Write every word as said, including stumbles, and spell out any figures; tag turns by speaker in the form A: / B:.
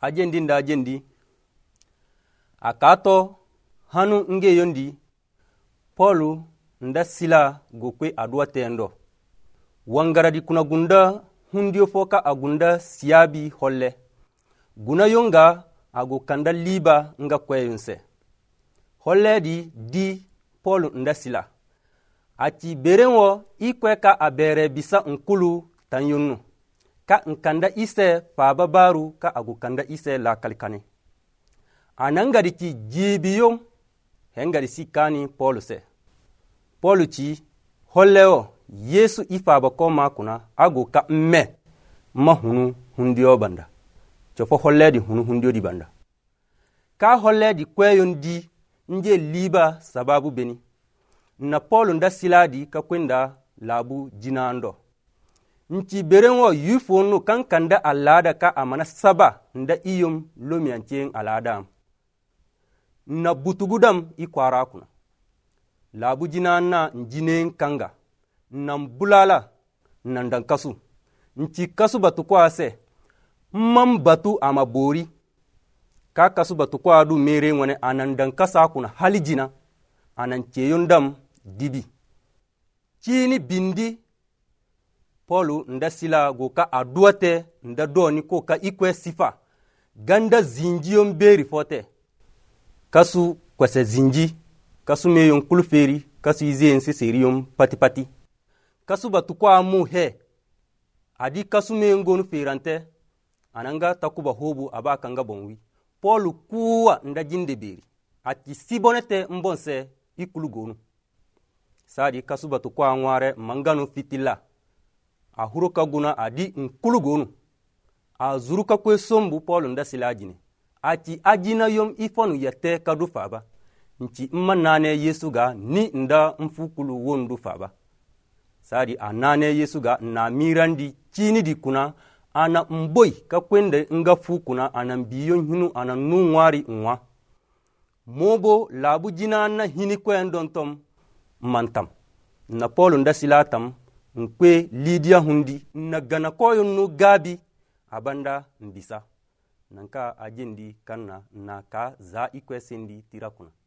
A: ajendi nda ajendi akato hanu nge yondi Paulu nda sila gokwe aduwa tendo wangaradi kuna gunda hundio foka agunda siyabi holle guna yonga ago kanda liba nga kweyunse holle di di Paulu nda sila ati berenwo ikweka abere bisa nkulu tanyunu ka nkanda ise faba baru ka ago kanda ise la kalikane anangari ki jibiyom hengari sikani Paulu se Paulu ci holleo Yesu ifaba koma kuna ago ka mme ma hunu hundio banda chofo holle di hunu hundio di banda ka holle di kweyon di nje liba sababu beni na Paulu nda siladi ka kwenda labu jinando nci berenwo yufonu kankanda alada ka amana saba nda iyom lomianceng alada na butugudam ikwara kuna labu jinana njinen kanga nan bulala nan dan kasu nci kasu batu kwa se mam batu ama bori ka kasu batu kwa du mere wane anan dan kasa kuna halijina anan ceyon dam dibi chini bindi Paulu nda sila go ka aduate nda doni ko ka ikwe sifa ganda zinjiyom beri fote kasu kwese zinji kasu meyon kulferi kasu izen sisiriyom pati pati kasu batu kwa mu he adi kasu meyon gonu ferante ananga takuba hobu aba kanga bonwi Paulu kuwa nda jinde beri ati sibonete mbonse ikulu gonu sadi kasu batu kwa nware manganu fitila a huruka guna adi nkulu gonu a zuruka kwe sombu Paulu nda silajine ati ajina yom ifonu yate kadu faba nci mma nane Yesu ga ni nda mfukulu wondu faba sadi anane Yesu ga na mirandi chini di kuna ana mboi ka kwende nga fukuna ana biyon hinu ana nungwari nwa mobo labu jina na hini kwen dontom mantam na Paulu nda silatam nkwe Lidia hundi na gana koyo nu gabi abanda mbisa nanka ajendi kana na ka za ikwe sendi tirakuna